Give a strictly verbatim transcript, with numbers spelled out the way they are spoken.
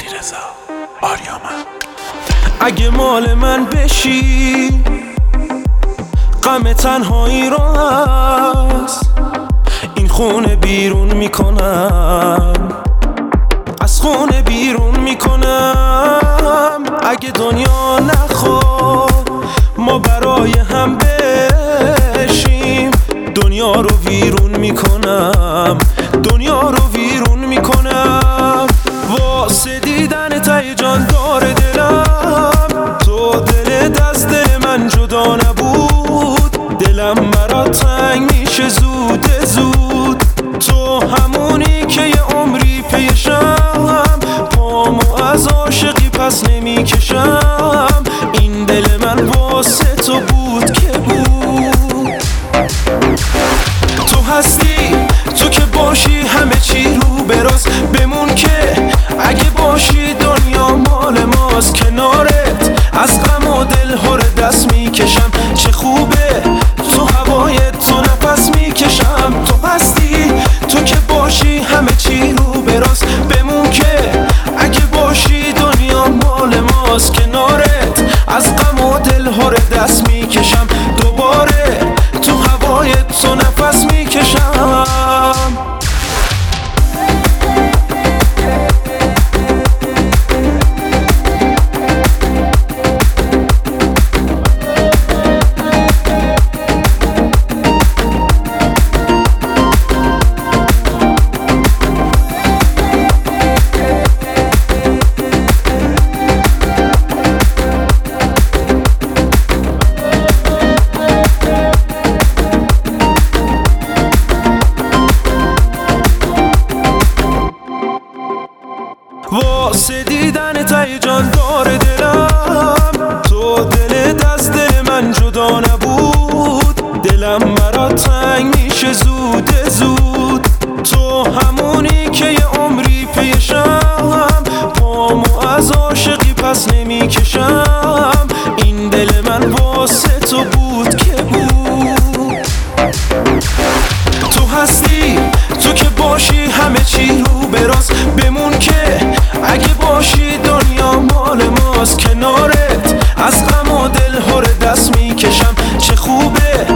علیرضا آریامن. اگه مال من بشی غم تنهایی رو از این خونه بیرون میکنم، از خونه بیرون میکنم. اگه دنیا نخواد ما برای هم بشیم، دنیا رو ویرون میکنم، دنیا رو ویرون میکنم. واسه دیدن ته جان داره دلم، تو دلت از دل من جدا نبود، دلم برات تنگ میشه زود زود. تو همونی که یه عمری پیشم، پامو از عاشقی پس نمیکشم. این دل من واسه تو بود که بود. تو هستی، تو که باشی همه چی رو براست. بمون که اگه باشی دنیا مال ماست. کنارت از غم و دل هر دست میکشم، چه خوبه تو هوای تو نفس میکشم. تو هستی، تو که باشی همه چی رو براست. بمون که اگه باشی دنیا مال ماست. کنارت از غم و دل هر دست میکشم، دوباره تو هوای تو نفس میکشم. واسه دیدن ته جان داره دلم، تو دلت از دل من جدا نبود، دلم برات تنگ میشه زود زود. تو همونی که یه عمری پیشم، پامو از عاشقی پس نمیکشم. این دل من واسه تو بود که بود. تو هستی، تو که باشی همه چی رو براست. بمون که اگه باشی دنیا مال ماست. کنارت از غم و دل هر دست میکشم، چه خوبه